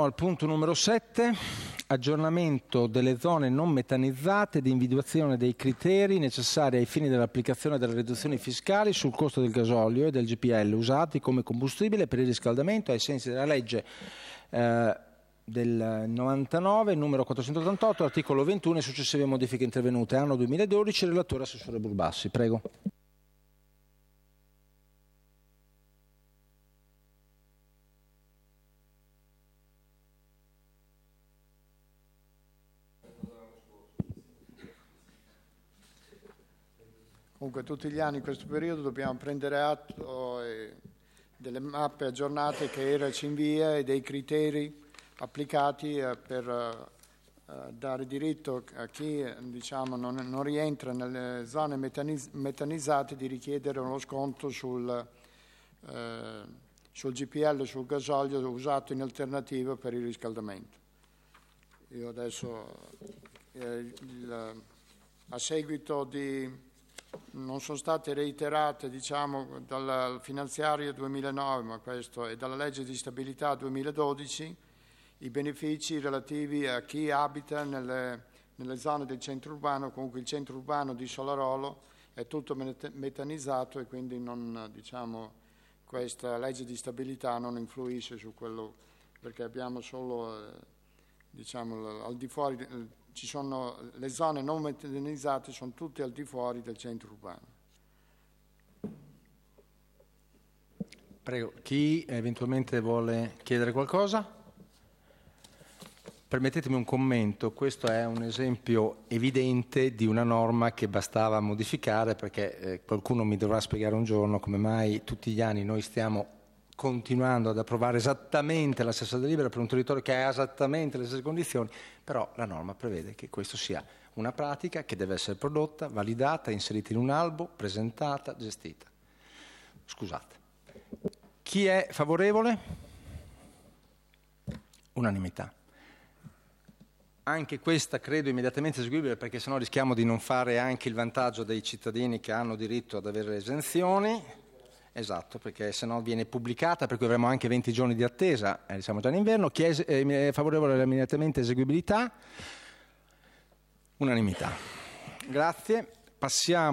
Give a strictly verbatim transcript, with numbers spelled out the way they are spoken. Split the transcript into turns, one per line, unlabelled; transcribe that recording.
al punto numero sette, aggiornamento delle zone non metanizzate di individuazione dei criteri necessari ai fini dell'applicazione delle riduzioni fiscali sul costo del gasolio e del G P L usati come combustibile per il riscaldamento ai sensi della legge eh, del novantanove, numero quattrocentottantotto, articolo ventuno e successive modifiche intervenute, anno duemiladodici, relatore assessore Burbassi. Prego.
Comunque tutti gli anni in questo periodo dobbiamo prendere atto eh, delle mappe aggiornate che E R A ci invia e dei criteri applicati eh, per eh, dare diritto a chi diciamo, non, non rientra nelle zone metaniz- metanizzate di richiedere uno sconto sul, eh, sul G P L, sul gasolio usato in alternativa per il riscaldamento. Io adesso eh, il, a seguito di non sono state reiterate diciamo, dal finanziario duemilanove, ma questo è dalla legge di stabilità duemiladodici, i benefici relativi a chi abita nelle, nelle zone del centro urbano. Comunque il centro urbano di Solarolo è tutto metanizzato e quindi non, diciamo, questa legge di stabilità non influisce su quello, perché abbiamo solo eh, diciamo, al di fuori. Ci sono le zone non metanizzate, sono tutte al di fuori del centro urbano.
Prego, chi eventualmente vuole chiedere qualcosa? Permettetemi un commento, questo è un esempio evidente di una norma che bastava modificare, perché eh, qualcuno mi dovrà spiegare un giorno come mai tutti gli anni noi stiamo continuando ad approvare esattamente la stessa delibera per un territorio che ha esattamente le stesse condizioni, però la norma prevede che questo sia una pratica che deve essere prodotta, validata, inserita in un albo, presentata, gestita. Scusate. Chi è favorevole? Unanimità. Anche questa credo immediatamente eseguibile, perché sennò rischiamo di non fare anche il vantaggio dei cittadini che hanno diritto ad avere le esenzioni. Esatto, perché se no viene pubblicata, per cui avremo anche venti giorni di attesa, eh, siamo già in inverno. Chi è, è favorevole all'immediatamente eseguibilità? Unanimità. Grazie. Passiamo